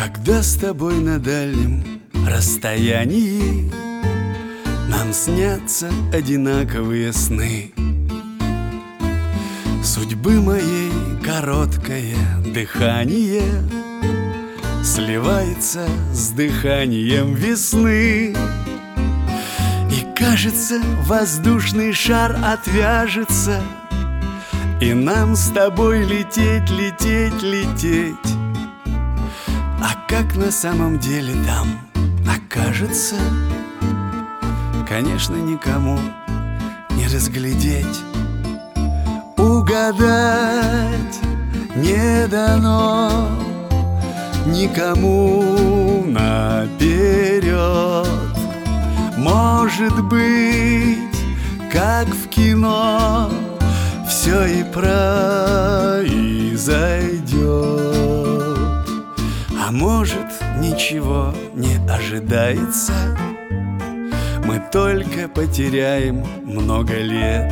Когда с тобой на дальнем расстоянии нам снятся одинаковые сны, судьбы моей короткое дыхание сливается с дыханием весны. И кажется, воздушный шар отвяжется, и нам с тобой лететь, лететь, лететь. А как на самом деле там окажется, конечно, никому не разглядеть. Угадать не дано никому наперед. Может быть, как в кино, все и произойдет. А может, ничего не ожидается, мы только потеряем много лет.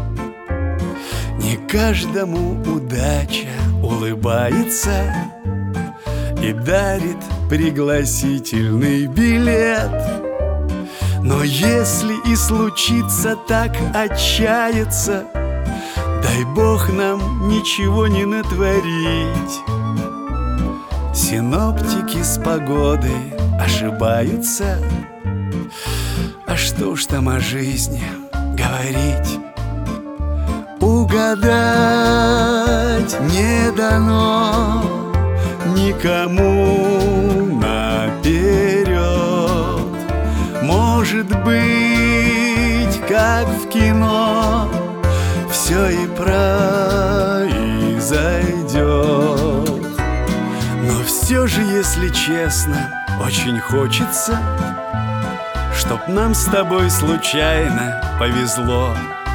Не каждому удача улыбается и дарит пригласительный билет. Но если и случится так отчаяться, дай Бог нам ничего не натворить. Синоптики с погодой ошибаются, а что уж там о жизни говорить. Угадать не дано никому наперед. Может быть, как в кино, все и произойдет. Но все же, если честно, очень хочется, чтоб нам с тобой случайно повезло.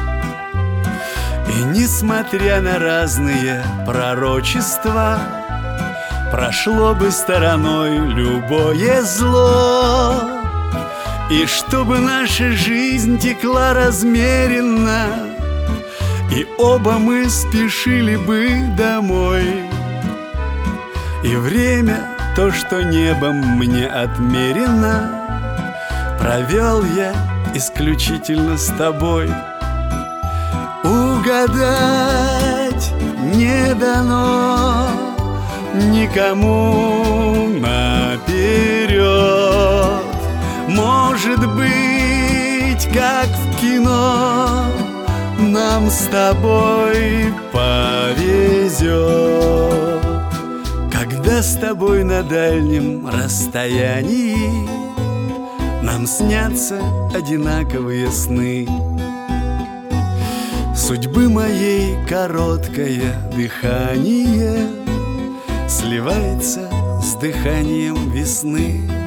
И несмотря на разные пророчества, прошло бы стороной любое зло. И чтобы наша жизнь текла размеренно, и оба мы спешили бы домой. И время, то, что небом мне отмерено, провел я исключительно с тобой. Угадать не дано никому наперед. Может быть, как в кино, нам с тобой повезет. Когда с тобой на дальнем расстоянии нам снятся одинаковые сны, судьбы моей короткое дыхание сливается с дыханием весны.